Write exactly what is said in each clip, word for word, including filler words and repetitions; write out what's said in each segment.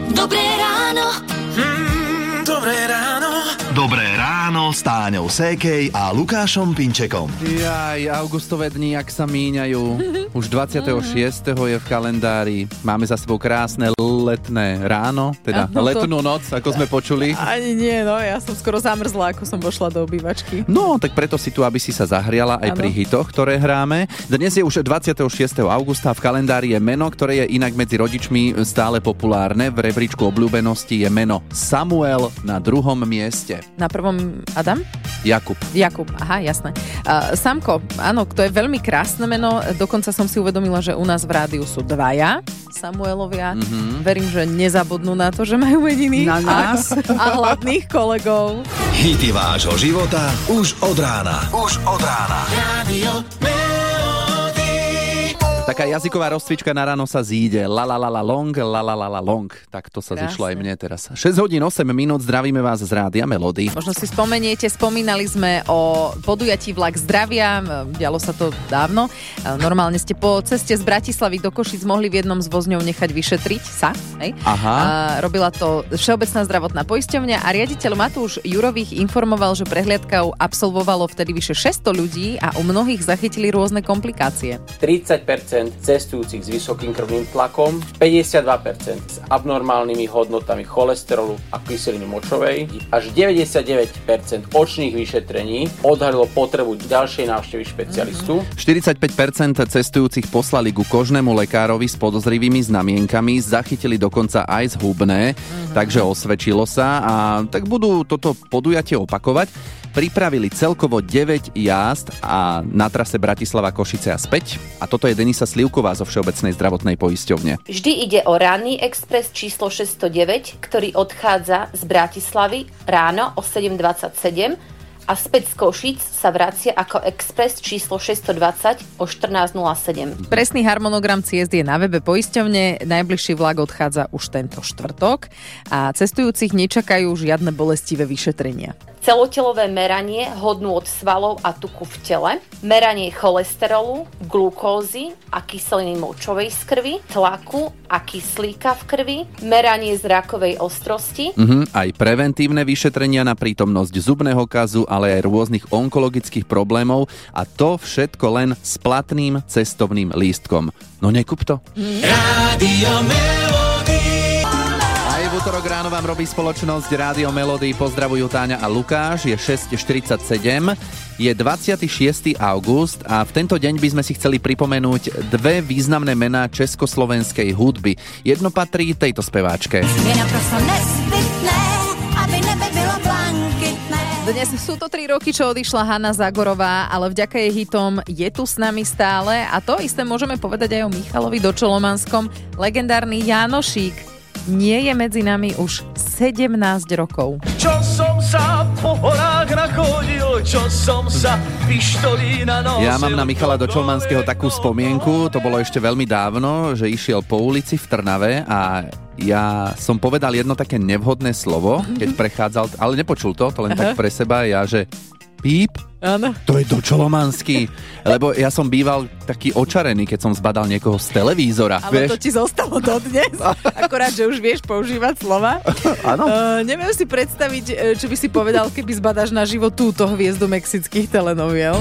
Dobré ráno. Mm, dobré ráno. Dobré ráno s Táňou Sékej a Lukášom Pinčekom. Jaj, augustové dni, ak sa míňajú. Už dvadsiateho šiesteho je v kalendári. Máme za sebou krásne letné ráno, teda no to... letnú noc, ako sme počuli. Ani nie, no, ja som skoro zamrzla, ako som vošla do obývačky. No, tak preto si tu, aby si sa zahriala aj ano. Pri hitoch, ktoré hráme. Dnes je už dvadsiateho šiesteho augusta, v kalendári je meno, ktoré je inak medzi rodičmi stále populárne. V rebríčku obľúbenosti je meno Samuel na druhom mieste. Na prvom Adam? Jakub. Jakub, aha, jasné. Uh, Samko, áno, to je veľmi krásne meno, dokonca som si uvedomila, že u nás v rádiu sú dvaja Samuelovia. Mm-hmm. Verím, že nezabudnú na to, že majú meniny na nás a hladných kolegov. Hity vášho života už od rána. Už od rána. Radio Taká jazyková rozcvička na ráno sa zíde. La la la la long, la la la la long. Tak to sa Krásne. Zišlo aj mne teraz. šesť hodín osem minút, zdravíme vás z Rádia Melody. Možno si spomeniete, spomínali sme o podujatí Vlak zdravia, dialo sa to dávno. Normálne ste po ceste z Bratislavy do Košic mohli v jednom z vozňov nechať vyšetriť sa. Hej? Aha. A robila to Všeobecná zdravotná poisťovňa a riaditeľ Matúš Jurových informoval, že prehliadkou absolvovalo vtedy vyše šesťsto ľudí a u mnohých zachytili rôzne komplikácie. tridsať percent cestujúcich s vysokým krvným tlakom, päťdesiatdva percent s abnormálnymi hodnotami cholesterolu a kyseliny močovej, až deväťdesiatdeväť percent očných vyšetrení odhalilo potrebu ďalšej návštevy špecialistu. štyridsaťpäť percent cestujúcich poslali ku kožnému lekárovi s podozrivými znamienkami, zachytili dokonca aj zhubné, mm-hmm. takže osvedčilo sa a tak budú toto podujatie opakovať. Pripravili celkovo deväť jazd a na trase Bratislava Košice a späť. A toto je Denisa Slivková zo Všeobecnej zdravotnej poisťovne. Vždy ide o ranný expres číslo šesťstodeväť, ktorý odchádza z Bratislavy ráno o sedem dvadsaťsedem a späť z Košíc sa vracia ako expres číslo šesťstodvadsať o štrnásť nula sedem. Presný harmonogram ciest je na webe poisťovne. Najbližší vlak odchádza už tento štvrtok a cestujúcich nečakajú žiadne bolestivé vyšetrenia. Celotelové meranie hodnôt svalov a tuku v tele, meranie cholesterolu, glukózy a kyseliny močovej z krvi, tlaku a kyslíka v krvi, meranie zrakovej ostrosti. Mhm, aj preventívne vyšetrenia na prítomnosť zubného kazu, ale aj rôznych onkologických problémov a to všetko len s platným cestovným lístkom. No nekup to. Radio V útorok ráno vám robí spoločnosť Rádio Melody. Pozdravujú Táňa a Lukáš. Je šesť štyridsaťsedem. Je dvadsiateho šiesteho august a v tento deň by sme si chceli pripomenúť dve významné mená československej hudby. Jedno patrí tejto speváčke. Je naprosto nezbytné, aby nebe bylo blankitné. Dnes sú to tri roky, čo odišla Hanna Zagorová, ale vďaka jej hitom je tu s nami stále a to isté môžeme povedať aj o Michalovi Dočolomanskom. Legendárny Jánošík nie je medzi nami už sedemnásť rokov. Čo som sa po horách nachodil, čo som sa pištolína nosil. Ja mám na Michala Dočolomanského takú spomienku, to bolo ešte veľmi dávno, že išiel po ulici v Trnave a ja som povedal jedno také nevhodné slovo, keď prechádzal, ale nepočul to, to len tak pre seba, ja že píp, Áno. To je Dočolomanský, lebo ja som býval taký očarený, keď som zbadal niekoho z televízora. Ale vieš? to ti zostalo dodnes, akorát, že už vieš používať slova. Áno. Uh, neviem si predstaviť, čo by si povedal, keby zbadáš na život túto hviezdu mexických telenoviel.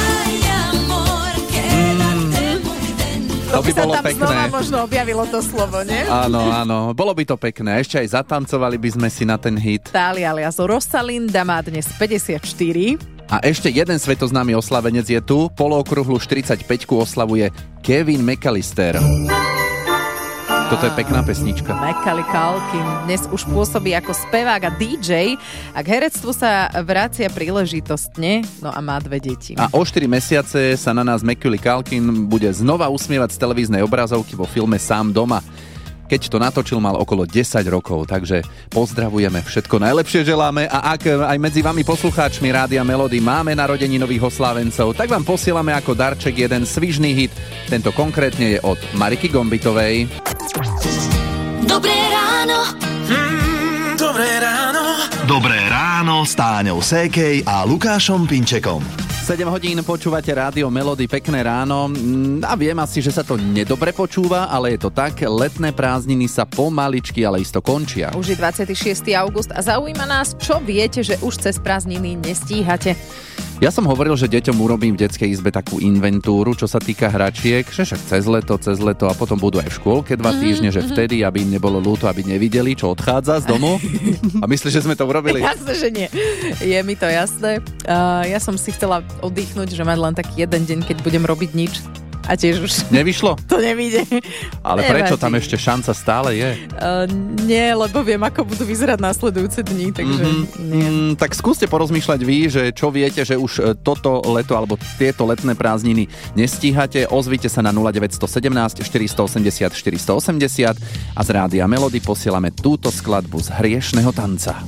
To by sa bolo tam pekné. znova možno objavilo to slovo, nie? Áno, áno, bolo by to pekné. Ešte aj zatancovali by sme si na ten hit. Tália alias Rosalinda má dnes päťdesiatštyri. A ešte jeden svetoznámy oslavenec je tu. Polookrúhlu štyridsaťpäťku oslavuje Kevin McAllister. Toto je pekná pesnička. Macaulay Culkin dnes už pôsobí ako spevák a dý džej a k herectvu sa vracia príležitostne, no a má dve deti. A o štyri mesiace sa na nás Macaulay Culkin bude znova usmievať z televíznej obrazovky vo filme Sám doma. Keď to natočil, mal okolo desať rokov, takže pozdravujeme, všetko najlepšie želáme a ak aj medzi vami poslucháčmi Rádia Melody máme narodeninových oslávencov, tak vám posielame ako darček jeden svižný hit. Tento konkrétne je od Mariky Gombitovej. Dobré ráno. Mm, dobré ráno. Dobré ráno ráno s Táňou Sékej a Lukášom Pinčekom. sedem hodín počúvate rádio Melody, pekné ráno. A viem asi, že sa to nedobre počúva, ale je to tak. Letné prázdniny sa pomaličky, ale isto končia. Už je dvadsiateho šiesteho august a zaujíma nás, čo viete, že už cez prázdniny nestíhate. Ja som hovoril, že deťom urobím v detskej izbe takú inventúru, čo sa týka hračiek, že však cez leto, cez leto a potom budú aj v škôlke dva týždne, že vtedy, aby im nebolo ľúto, aby nevideli, čo odchádza z domu. A myslíš, že sme to urobili? Jasné, že nie. Je mi to jasné. Uh, ja som si chcela oddychnúť, že mať len taký jeden deň, keď budem robiť nič. A tiež už... Nevyšlo? To nevyjde. Ale Nevadí. Prečo? Tam ešte šanca stále je. Uh, nie, lebo viem, ako budú vyzerať následujúce dni, takže mm-hmm. nie. Mm, tak skúste porozmýšľať vy, že čo viete, že už toto leto alebo tieto letné prázdniny nestíhate. Ozvite sa na nula deväť jedna sedem štyri osem nula štyri osem nula a z Rádia Melody posielame túto skladbu z Hriešného tanca.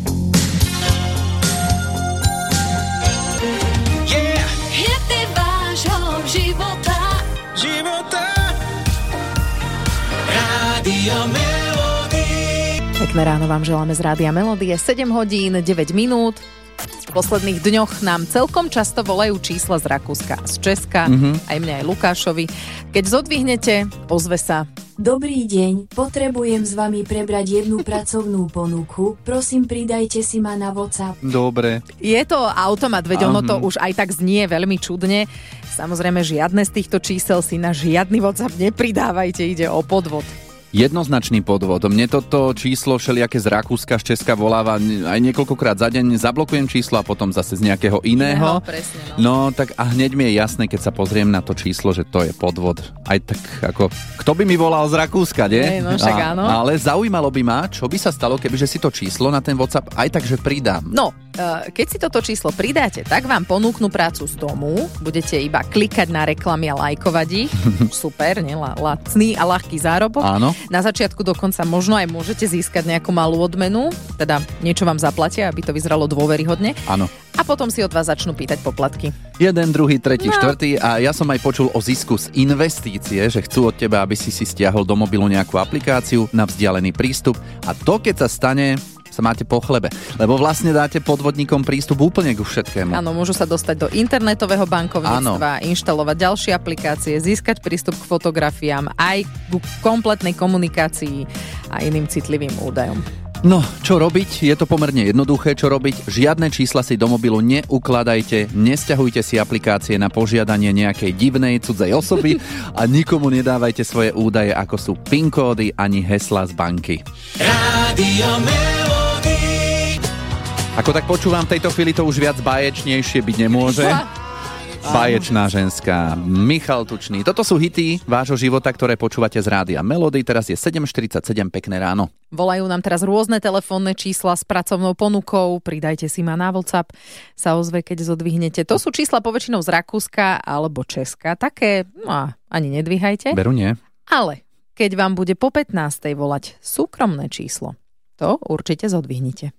Pekné ráno vám želáme z Rádia Melody. Je sedem hodín, deväť minút. V posledných dňoch nám celkom často volajú čísla z Rakúska a z Česka. Mm-hmm. Aj mňa, aj Lukášovi. Keď zodvihnete, ozve sa. Dobrý deň, potrebujem s vami prebrať jednu pracovnú ponuku. Prosím, pridajte si ma na WhatsApp. Dobre. Je to automat, veď ono to už aj tak znie veľmi čudne. Samozrejme, žiadne z týchto čísel si na žiadny WhatsApp nepridávajte, ide o podvod. Jednoznačný podvod. Mne toto číslo všelijaké z Rakúska, z Česka voláva aj niekoľkokrát za deň. Zablokujem číslo a potom zase z nejakého iného. Iného, presne, no. no tak a hneď mi je jasné, keď sa pozriem na to číslo, že to je podvod. Aj tak ako, kto by mi volal z Rakúska, nie? Nie, no však áno. A, ale zaujímalo by ma, čo by sa stalo, kebyže si to číslo na ten WhatsApp aj takže pridám. No, keď si toto číslo pridáte, tak vám ponúknú prácu z domu, budete iba klikať na reklamy a lajkovať ich. Super, nie? Lacný a ľahký zárobok. Áno. Na začiatku dokonca možno aj môžete získať nejakú malú odmenu, teda niečo vám zaplatia, aby to vyzeralo dôveryhodne. Áno. A potom si od vás začnú pýtať poplatky. Jeden, druhý, tretí, no. štvrtý a ja som aj počul o zisku z investície, že chcú od teba, aby si si stiahol do mobilu nejakú aplikáciu na vzdialený prístup a to, keď sa stane, sa máte po chlebe. Lebo vlastne dáte podvodníkom prístup úplne ku všetkému. Áno, môžu sa dostať do internetového bankovníctva, áno. Inštalovať ďalšie aplikácie, získať prístup k fotografiám, aj ku kompletnej komunikácii a iným citlivým údajom. No, čo robiť? Je to pomerne jednoduché, čo robiť. Žiadne čísla si do mobilu neukladajte, nesťahujte si aplikácie na požiadanie nejakej divnej cudzej osoby a nikomu nedávajte svoje údaje, ako sú PIN kódy ani heslá z banky. Rádio Melody. Ako tak počúvam, v tejto chvíli to už viac báječnejšie byť nemôže. Báječná ženská, Michal Tučný. Toto sú hity vášho života, ktoré počúvate z Rádia Melody. Teraz je sedem štyridsaťsedem, pekné ráno. Volajú nám teraz rôzne telefónne čísla s pracovnou ponukou. Pridajte si ma na WhatsApp, sa ozve, keď zodvihnete. To sú čísla poväčšinou z Rakúska alebo Česka. Také, no ani nedvíhajte. Veru nie. Ale keď vám bude po pätnástej volať súkromné číslo, to určite zodvihnite.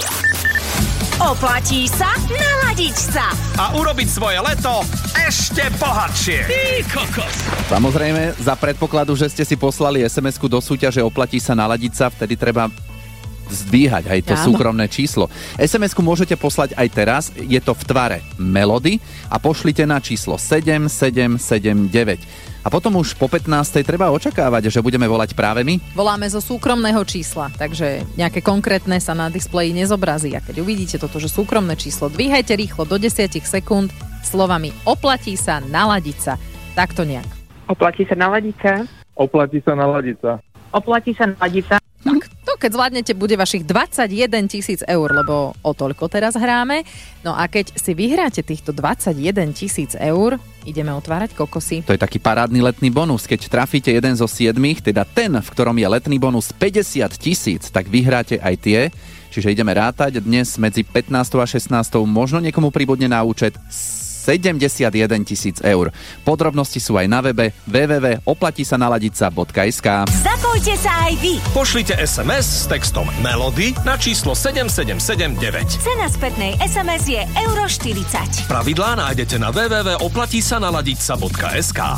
Oplatí sa naladiť sa A urobiť svoje leto ešte bohatšie. Ty kokos. Samozrejme, za predpokladu, že ste si poslali es em esku do súťaže Oplatí sa naladiť sa, vtedy treba zdvíhať aj to Áno. súkromné číslo. es em esku môžete poslať aj teraz, je to v tvare Melody a pošlite na číslo sedem sedem sedem deväť. A potom už po pätnástej treba očakávať, že budeme volať práve my. Voláme zo súkromného čísla, takže nejaké konkrétne sa na displeji nezobrazí. A keď uvidíte toto, že súkromné číslo, dvíhajte rýchlo do desať sekúnd slovami oplatí sa naladiť sa. Takto nejak. Oplatí sa naladiť sa. Oplatí sa naladiť sa. Oplatí sa naladiť sa. Tak, to keď zvládnete, bude vašich dvadsaťjeden tisíc eur, lebo o toľko teraz hráme. No a keď si vyhráte týchto dvadsaťjeden tisíc eur, ideme otvárať kokosy. To je taký parádny letný bonus. Keď trafíte jeden zo siedmých, teda ten, v ktorom je letný bonus päťdesiat tisíc, tak vyhráte aj tie. Čiže ideme rátať. Dnes medzi pätnástou a šestnástou možno niekomu pribudne na účet sedemdesiatjeden tisíc eur. Podrobnosti sú aj na webe w w w bodka oplatí sa naladiť sa bodka es ká. Zapojte sa aj vy. Pošlite es em es s textom Melody na číslo sedem sedem sedem deväť. Cena spätnej es em es je euro štyridsať. Pravidlá nájdete na w w w bodka oplatí sa naladiť sa bodka es ká.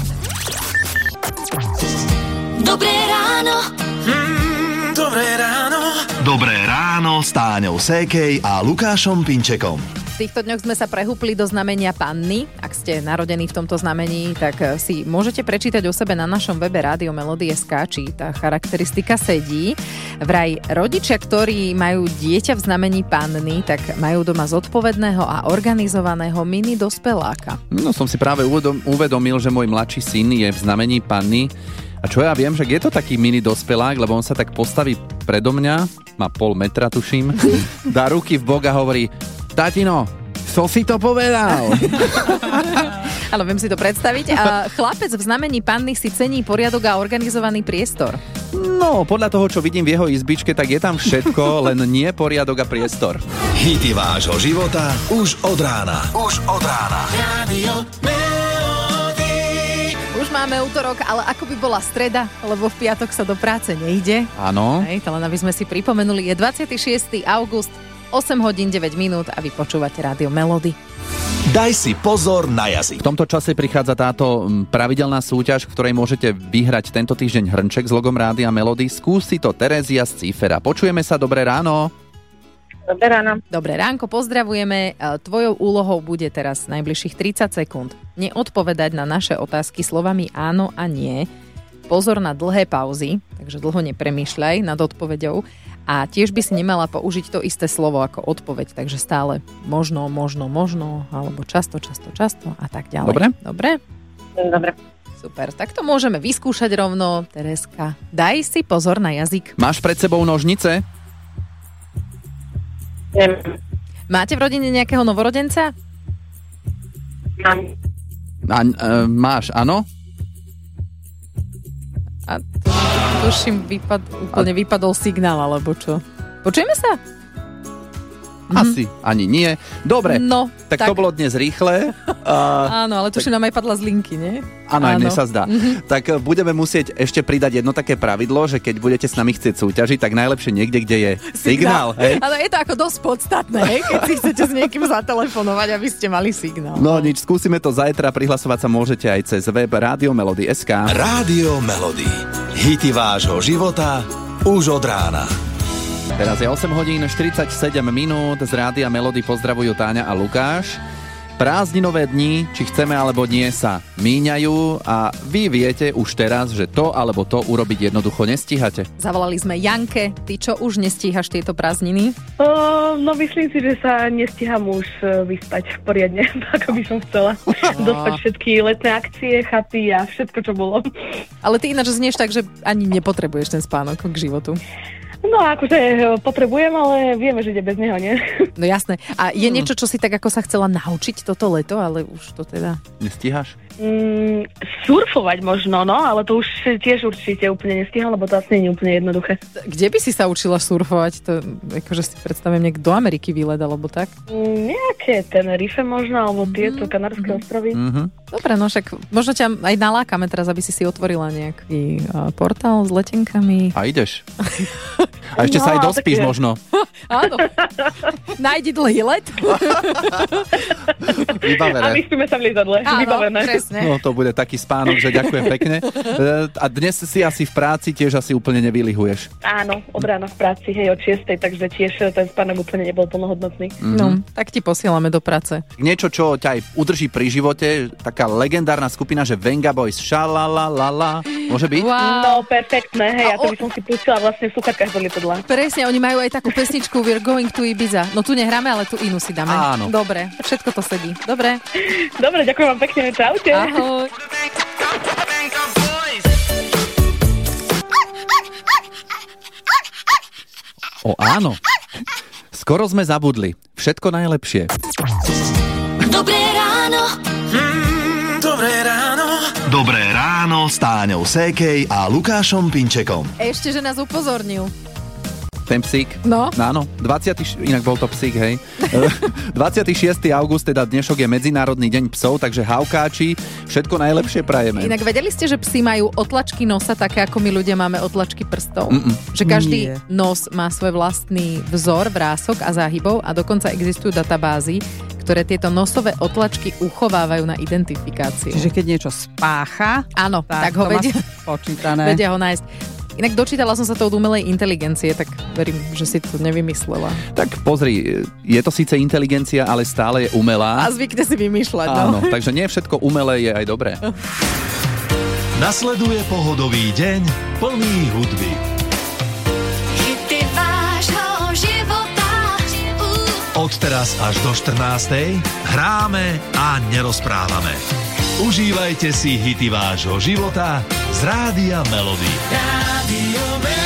Dobré ráno. Dobré ráno s Táňou Sékej a Lukášom Pinčekom. V týchto dňoch sme sa prehúpli do znamenia panny. Ak ste narodení v tomto znamení, tak si môžete prečítať o sebe na našom webe Rádio Melody bodka es ká, či tá charakteristika sedí. Vraj rodičia, ktorí majú dieťa v znamení panny, tak majú doma zodpovedného a organizovaného mini dospeláka. No som si práve uvedomil, že môj mladší syn je v znamení panny. A čo ja viem, že je to taký mini dospelák, lebo on sa tak postaví predo mňa, má pol metra tuším, dá ruky v bok a hovorí: Tatino, som si to povedal. Ale viem si to predstaviť. A chlapec v znamení panny si cení poriadok a organizovaný priestor. No, podľa toho, čo vidím v jeho izbičke, tak je tam všetko, len nie poriadok a priestor. Hity vášho života už od rána. Už od rána. Radio Už máme útorok, ale ako by bola streda, lebo v piatok sa do práce nejde. Áno. Hej, to len aby sme si pripomenuli, je dvadsiateho šiesteho augusta, osem hodín deväť minút a vy počúvate Rádio Melody. Daj si pozor na jazyk. V tomto čase prichádza táto pravidelná súťaž, v ktorej môžete vyhrať tento týždeň hrnček s logom Rádia Melody. Skúsi to Terézia z Cífera. Počujeme sa, dobré ráno. Dobré ráno. Dobré ránko, pozdravujeme. Tvojou úlohou bude teraz najbližších tridsať sekúnd neodpovedať na naše otázky slovami áno a nie. Pozor na dlhé pauzy, takže dlho nepremýšľaj nad odpoveďou. A tiež by si nemala použiť to isté slovo ako odpoveď, takže stále možno, možno, možno, alebo často, často, často a tak ďalej. Dobre? Dobre? Dobre. Super, tak to môžeme vyskúšať rovno. Tereska, daj si pozor na jazyk. Máš pred sebou nožnice? Neviem. Máte v rodine nejakého novorodenca? Mám. A, e, máš, áno? A tuším, vypad, úplne vypadol signál, alebo čo? Počujeme sa? Asi mm-hmm. ani nie. Dobre, no, tak, tak to bolo dnes rýchle. Uh, áno, ale tuším, tak... nám aj padla z linky, nie? Áno, aj mne sa zdá. Mm-hmm. Tak budeme musieť ešte pridať jedno také pravidlo, že keď budete s nami chcieť súťažiť, tak najlepšie niekde, kde je signál. signál ale je to ako dosť podstatné, hej? Keď si chcete s niekým zatelefonovať, aby ste mali signál. No nič, skúsime to zajtra. Prihlasovať sa môžete aj cez web Rádio Melody bodka es ká. Rádio Melody. Hity vášho života už od rána. Teraz je osem hodín štyridsaťsedem minút, z Rádia Melody pozdravujú Táňa a Lukáš. Prázdninové dni, či chceme alebo nie, sa míňajú a vy viete už teraz, že to alebo to urobiť jednoducho nestíhate. Zavolali sme Janke, ty čo už nestíhaš tieto prázdniny? Uh, no myslím si, že sa nestíham už vyspať poriadne, ako by som chcela. Dostať všetky letné akcie, chaty a všetko, čo bolo. Ale ty ináč znieš tak, že ani nepotrebuješ ten spánok k životu. No akože potrebujem, ale vieme, že ide bez neho, nie? No jasné. A je hmm. niečo, čo si tak ako sa chcela naučiť toto leto, ale už to teda... Nestíhaš? Mm, surfovať možno, no, ale to už tiež určite úplne nestíham, lebo to asi nie je úplne jednoduché. Kde by si sa učila surfovať? To akože si predstavím nejak do Ameriky výlet, alebo tak? Mm, nejaké Tenerife možno, alebo mm-hmm. tieto Kanárske mm-hmm. ostrovy. Mm-hmm. Dobre, no však možno ťa aj nalákame teraz, aby si si otvorila nejaký uh, portál s letenkami. A ideš. A ešte no, sa aj dospíš také... možno. Áno. Nájdi dlhý let. Vybavené. A vyspíme sa v lietadle. Vybavené. Presne. No to bude taký spánok, že ďakujem pekne. A dnes si asi v práci tiež asi úplne nevylihuješ. Áno, od rána v práci, hej, od šiestej, takže tiež ten spánok úplne nebol plnohodnotný. Mm-hmm. No, tak ti posielame do práce. Niečo, čo ťa aj udrží pri živote, taká legendárna skupina, že Venga Boys, šalalalala, môže byť? Wow. No, perfektné, hej, a to by som si pustila vlastne v sluchatkách do lietadla. Presne, oni majú aj takú pesničku We're going to Ibiza. No tu nehráme, ale tu inú si dáme. Áno. Dobre, všetko to sedí. Dobre. Dobre, ďakujem vám pekne, čaute. Ahoj. O áno. Skoro sme zabudli. Všetko najlepšie. Dobré ráno. Mm, dobré ráno. Dobré ráno s Táňou Sékej a Lukášom Pinčekom. Ešte, že nás upozornil. Ten psík? No. Áno, dvadsiateho inak bol to psík, hej. dvadsiateho šiesteho august, teda dnešok je Medzinárodný deň psov, takže havkáči, všetko najlepšie prajeme. Inak vedeli ste, že psi majú otlačky nosa také, ako my ľudia máme otlačky prstov? Mm-mm. Že každý Nie. nos má svoj vlastný vzor, vrások a záhybov a dokonca existujú databázy, ktoré tieto nosové otlačky uchovávajú na identifikáciu. Čiže keď niečo spácha, áno, tak, tak ho vedia, počítané. vedia ho nájsť. Inak dočítala som sa to od umelej inteligencie, tak verím, že si to nevymyslela. Tak pozri, je to síce inteligencia, ale stále je umelá. A zvykne si vymýšľať, no. Áno, takže nie všetko umelé je aj dobré. Nasleduje pohodový deň plný hudby. Hity vášho života. Od teraz až do štrnástej hráme a nerozprávame. Užívajte si hity vášho života z Rádia Melody. Rádio Melody.